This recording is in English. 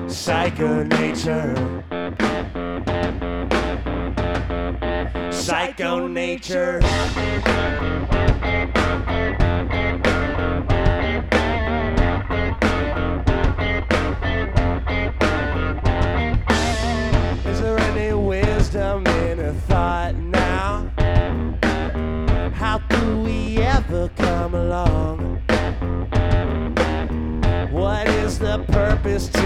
Psycho nature. Psycho nature. Is there any wisdom in a thought now? How do we ever come along? What is the purpose to